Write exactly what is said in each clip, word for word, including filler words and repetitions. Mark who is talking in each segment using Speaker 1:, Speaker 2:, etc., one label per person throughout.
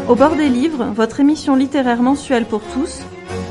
Speaker 1: Au bord des livres, votre émission littéraire mensuelle pour tous.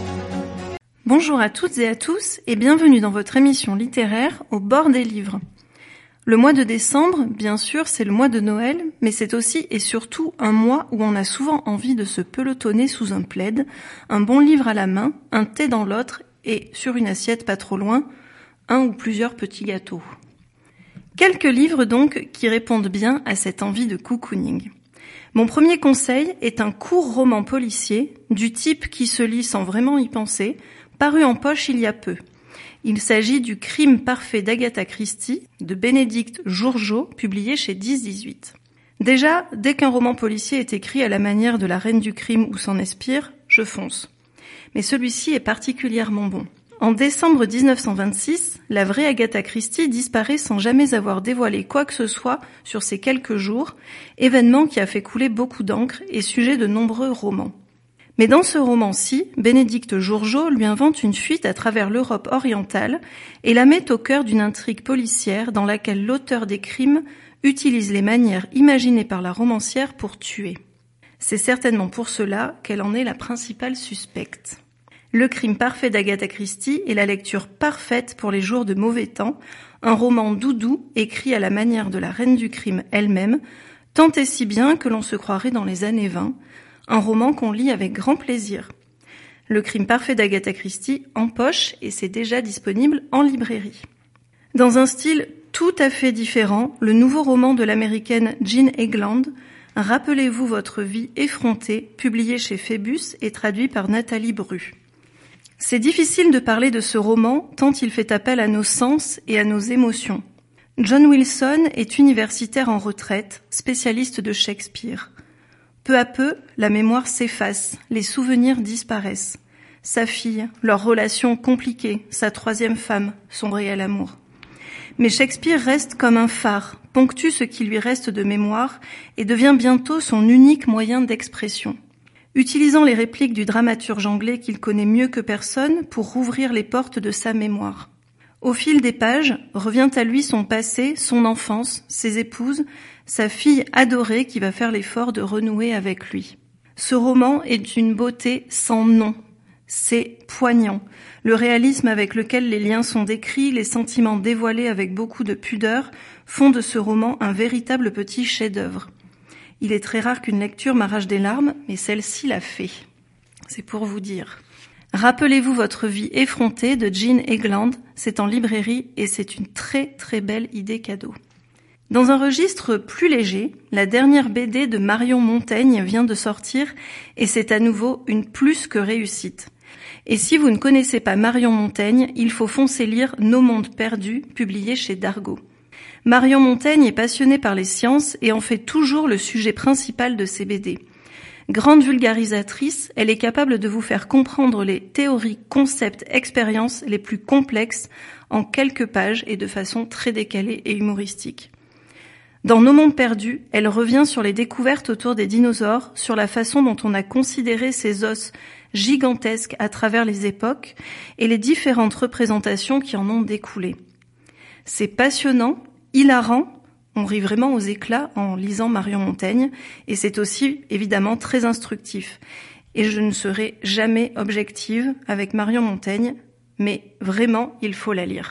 Speaker 1: Bonjour à toutes et à tous et bienvenue dans votre émission littéraire Au bord des livres. Le mois de décembre, bien sûr, c'est le mois de Noël, mais c'est aussi et surtout un mois où on a souvent envie de se pelotonner sous un plaid, un bon livre à la main, un thé dans l'autre et, sur une assiette pas trop loin, un ou plusieurs petits gâteaux. Quelques livres donc qui répondent bien à cette envie de cocooning. Mon premier conseil est un court roman policier, du type qui se lit sans vraiment y penser, paru en poche il y a peu. Il s'agit du Crime parfait d'Agatha Christie, de Bénédicte Jourgeot, publié chez dix dix-huit. Déjà, dès qu'un roman policier est écrit à la manière de La Reine du crime ou s'en inspire, je fonce. Mais celui-ci est particulièrement bon. En décembre dix-neuf cent vingt-six, la vraie Agatha Christie disparaît sans jamais avoir dévoilé quoi que ce soit sur ces quelques jours, événement qui a fait couler beaucoup d'encre et sujet de nombreux romans. Mais dans ce roman-ci, Bénédicte Jourgeot lui invente une fuite à travers l'Europe orientale et la met au cœur d'une intrigue policière dans laquelle l'auteur des crimes utilise les manières imaginées par la romancière pour tuer. C'est certainement pour cela qu'elle en est la principale suspecte. Le Crime parfait d'Agatha Christie est la lecture parfaite pour les jours de mauvais temps, un roman doudou écrit à la manière de la reine du crime elle-même, tant et si bien que l'on se croirait dans les années vingt, un roman qu'on lit avec grand plaisir. Le Crime parfait d'Agatha Christie en poche et c'est déjà disponible en librairie. Dans un style tout à fait différent, le nouveau roman de l'américaine Jean Egland, Rappelez-vous votre vie effrontée, publié chez Phébus et traduit par Nathalie Bru. C'est difficile de parler de ce roman tant il fait appel à nos sens et à nos émotions. John Wilson est universitaire en retraite, spécialiste de Shakespeare. Peu à peu, la mémoire s'efface, les souvenirs disparaissent. Sa fille, leur relation compliquée, sa troisième femme, son réel amour. Mais Shakespeare reste comme un phare, ponctue ce qui lui reste de mémoire et devient bientôt son unique moyen d'expression. Utilisant les répliques du dramaturge anglais qu'il connaît mieux que personne pour rouvrir les portes de sa mémoire. Au fil des pages, revient à lui son passé, son enfance, ses épouses, sa fille adorée qui va faire l'effort de renouer avec lui. Ce roman est d'une beauté sans nom. C'est poignant. Le réalisme avec lequel les liens sont décrits, les sentiments dévoilés avec beaucoup de pudeur, font de ce roman un véritable petit chef-d'œuvre. Il est très rare qu'une lecture m'arrache des larmes, mais celle-ci l'a fait. C'est pour vous dire. Rappelez-vous votre vie effrontée de Jean Egland, c'est en librairie et c'est une très très belle idée cadeau. Dans un registre plus léger, la dernière B D de Marion Montaigne vient de sortir et c'est à nouveau une plus que réussite. Et si vous ne connaissez pas Marion Montaigne, il faut foncer lire Nos mondes perdus, publié chez Dargaud. Marion Montaigne est passionnée par les sciences et en fait toujours le sujet principal de ses B D. Grande vulgarisatrice, elle est capable de vous faire comprendre les théories, concepts, expériences les plus complexes en quelques pages et de façon très décalée et humoristique. Dans Nos mondes perdus, elle revient sur les découvertes autour des dinosaures, sur la façon dont on a considéré ces os gigantesques à travers les époques et les différentes représentations qui en ont découlé. C'est passionnant, hilarant, on rit vraiment aux éclats en lisant Marion Montaigne et c'est aussi évidemment très instructif. Et je ne serai jamais objective avec Marion Montaigne, mais vraiment il faut la lire.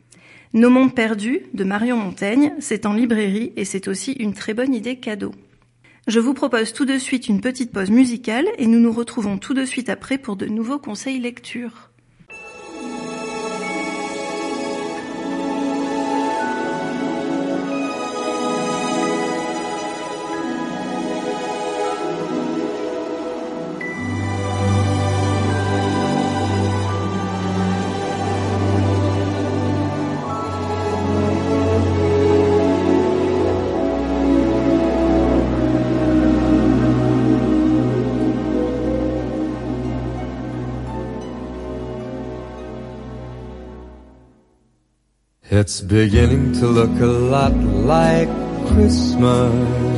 Speaker 1: Nos mondes perdus de Marion Montaigne, c'est en librairie et c'est aussi une très bonne idée cadeau. Je vous propose tout de suite une petite pause musicale et nous nous retrouvons tout de suite après pour de nouveaux conseils lecture.
Speaker 2: It's beginning to look a lot like Christmas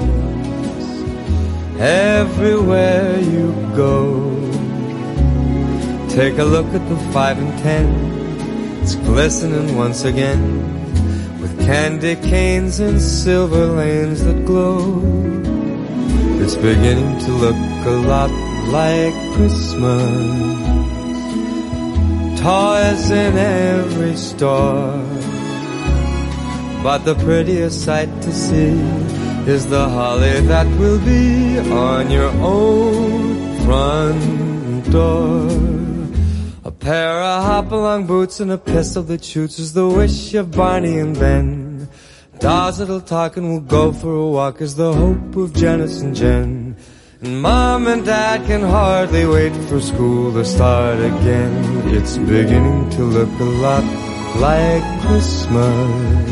Speaker 2: everywhere you go. Take a look at the five and ten, it's glistening once again with candy canes and silver lanes that glow. It's beginning to look a lot like Christmas. Toys in every store, but the prettiest sight to see is the holly that will be on your own front door. A pair of hop-along boots and a pistol that shoots is the wish of Barney and Ben. Dolls that'll talk and will go for a walk is the hope of Janice and Jen. And Mom and Dad can hardly wait for school to start again. It's beginning to look a lot like Christmas.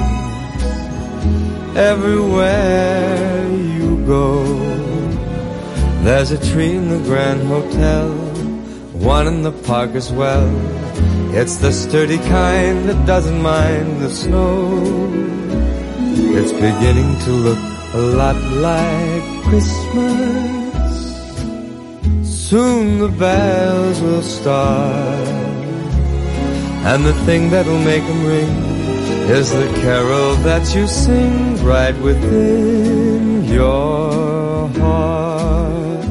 Speaker 2: Everywhere you go, there's a tree in the Grand Hotel, one in the park as well. It's the sturdy kind that doesn't mind the snow. It's beginning to look a lot like Christmas. Soon the bells will start, and the thing that'll make them ring is the carol that you sing right within your heart.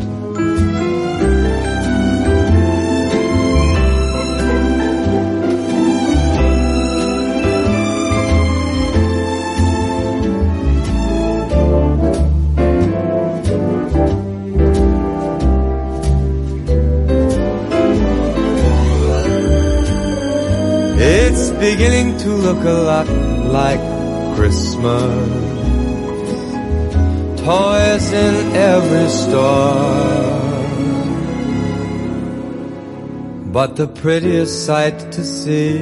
Speaker 2: It's beginning to look a lot like Christmas. Toys in every store, but the prettiest sight to see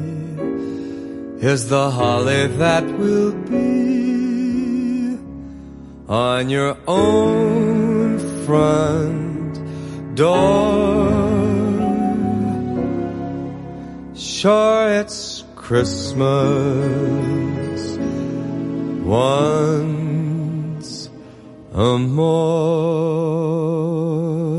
Speaker 2: is the holly that will be on your own front door. Sure, it's Christmas once a more.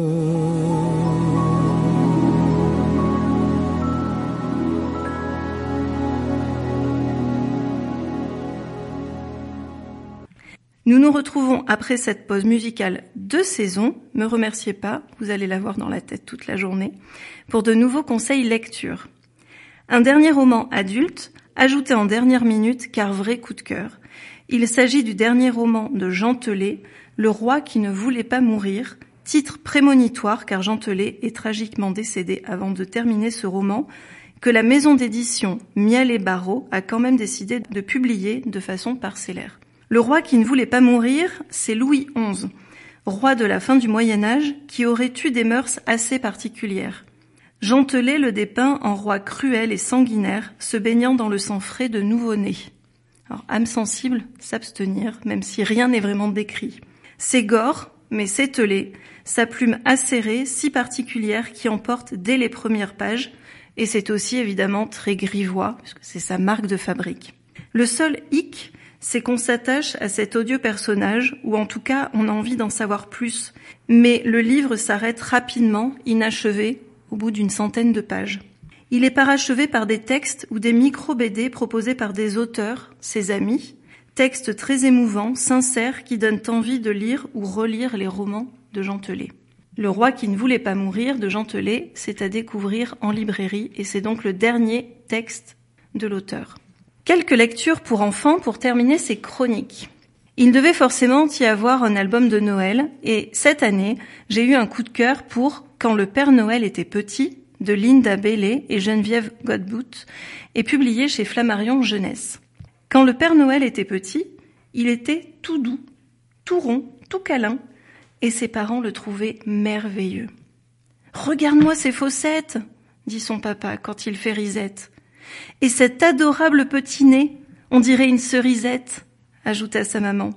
Speaker 1: Nous nous retrouvons après cette pause musicale de saison, me remerciez pas, vous allez l'avoir dans la tête toute la journée, pour de nouveaux conseils lecture. Un dernier roman adulte, ajouté en dernière minute car vrai coup de cœur. Il s'agit du dernier roman de Jean Telet, Le roi qui ne voulait pas mourir, titre prémonitoire car Jean Telet est tragiquement décédé avant de terminer ce roman, que la maison d'édition Miel et Barreaux a quand même décidé de publier de façon parcellaire. Le roi qui ne voulait pas mourir, c'est Louis onze, roi de la fin du Moyen-Âge qui aurait eu des mœurs assez particulières. Jean Telet le dépeint en roi cruel et sanguinaire, se baignant dans le sang frais de nouveau-nés. Alors, âme sensible, s'abstenir, même si rien n'est vraiment décrit. C'est gore, mais c'est Telet, sa plume acérée, si particulière, qui emporte dès les premières pages, et c'est aussi évidemment très grivois, puisque c'est sa marque de fabrique. Le seul hic, c'est qu'on s'attache à cet odieux personnage, ou en tout cas, on a envie d'en savoir plus. Mais le livre s'arrête rapidement, inachevé, au bout d'une centaine de pages. Il est parachevé par des textes ou des micro-B D proposés par des auteurs, ses amis, textes très émouvants, sincères, qui donnent envie de lire ou relire les romans de Jean Telet. Le roi qui ne voulait pas mourir de Jean Telet, c'est à découvrir en librairie et c'est donc le dernier texte de l'auteur. Quelques lectures pour enfants pour terminer ces chroniques. Il devait forcément y avoir un album de Noël et cette année, j'ai eu un coup de cœur pour Quand le Père Noël était petit de Linda Bailey et Geneviève Godbout et publié chez Flammarion Jeunesse. Quand le Père Noël était petit, il était tout doux, tout rond, tout câlin et ses parents le trouvaient merveilleux. « Regarde-moi ces fossettes !» dit son papa quand il fait risette. « Et cet adorable petit nez, on dirait une cerisette !» ajouta sa maman.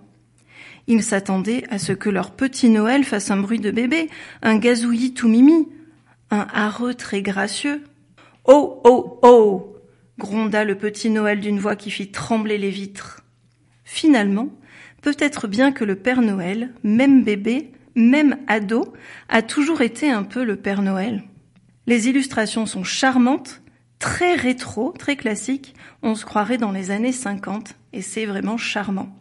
Speaker 1: Ils s'attendaient à ce que leur petit Noël fasse un bruit de bébé, un gazouillis tout mimi, un hareux très gracieux. « Oh, oh, oh !» gronda le petit Noël d'une voix qui fit trembler les vitres. Finalement, peut-être bien que le Père Noël, même bébé, même ado, a toujours été un peu le Père Noël. Les illustrations sont charmantes, très rétro, très classiques, on se croirait dans les années cinquante, et c'est vraiment charmant.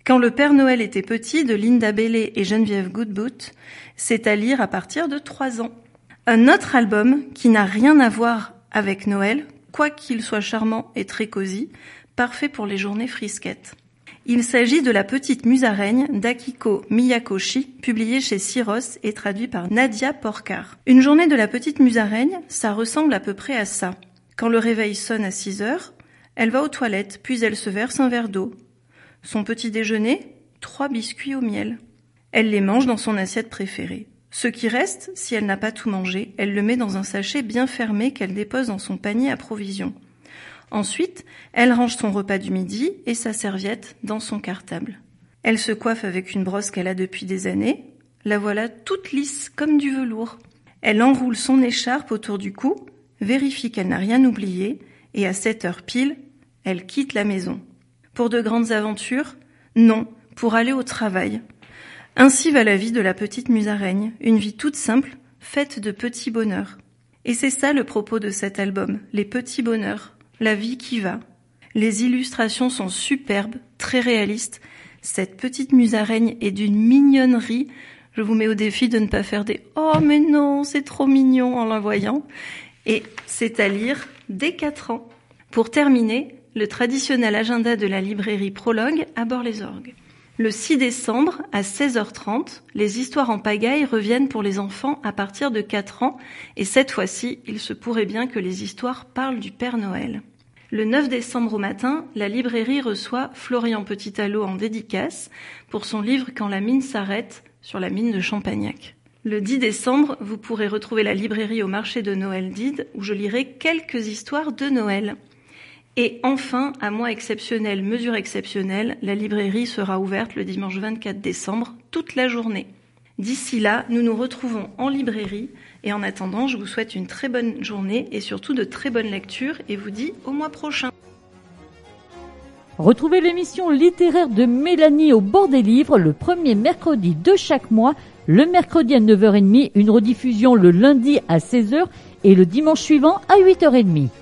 Speaker 1: Quand le Père Noël était petit de Linda Bailey et Geneviève Goodboot, c'est à lire à partir de trois ans. Un autre album qui n'a rien à voir avec Noël, quoiqu'il soit charmant et très cosy, parfait pour les journées frisquettes. Il s'agit de La Petite Musaraigne d'Akiko Miyakoshi, publié chez Syros et traduit par Nadia Porcar. Une journée de La Petite Musaraigne, ça ressemble à peu près à ça. Quand le réveil sonne à six heures, elle va aux toilettes, puis elle se verse un verre d'eau. Son petit déjeuner, trois biscuits au miel. Elle les mange dans son assiette préférée. Ce qui reste, si elle n'a pas tout mangé, elle le met dans un sachet bien fermé qu'elle dépose dans son panier à provisions. Ensuite, elle range son repas du midi et sa serviette dans son cartable. Elle se coiffe avec une brosse qu'elle a depuis des années. La voilà toute lisse comme du velours. Elle enroule son écharpe autour du cou, vérifie qu'elle n'a rien oublié et à sept heures pile, elle quitte la maison. Pour de grandes aventures? Non, pour aller au travail. Ainsi va la vie de la petite musaraigne, une vie toute simple, faite de petits bonheurs. Et c'est ça le propos de cet album, les petits bonheurs, la vie qui va. Les illustrations sont superbes, très réalistes. Cette petite musaraigne est d'une mignonnerie. Je vous mets au défi de ne pas faire des « Oh mais non, c'est trop mignon » en la voyant. Et c'est à lire dès quatre ans. Pour terminer, le traditionnel agenda de la librairie Prologue à Bord-les-Orgues. Le six décembre, à seize heures trente, les histoires en pagaille reviennent pour les enfants à partir de quatre ans, et cette fois-ci, il se pourrait bien que les histoires parlent du Père Noël. Le neuf décembre au matin, la librairie reçoit Florian Petit-Allo en dédicace pour son livre « Quand la mine s'arrête » sur la mine de Champagnac. Le dix décembre, vous pourrez retrouver la librairie au marché de Noël d'Ide, où je lirai quelques histoires de Noël. Et enfin, à mois exceptionnel, mesure exceptionnelle, la librairie sera ouverte le dimanche vingt-quatre décembre, toute la journée. D'ici là, nous nous retrouvons en librairie et en attendant, je vous souhaite une très bonne journée et surtout de très bonnes lectures et vous dis au mois prochain.
Speaker 3: Retrouvez l'émission littéraire de Mélanie au bord des livres le premier mercredi de chaque mois, le mercredi à neuf heures trente, une rediffusion le lundi à seize heures et le dimanche suivant à huit heures trente.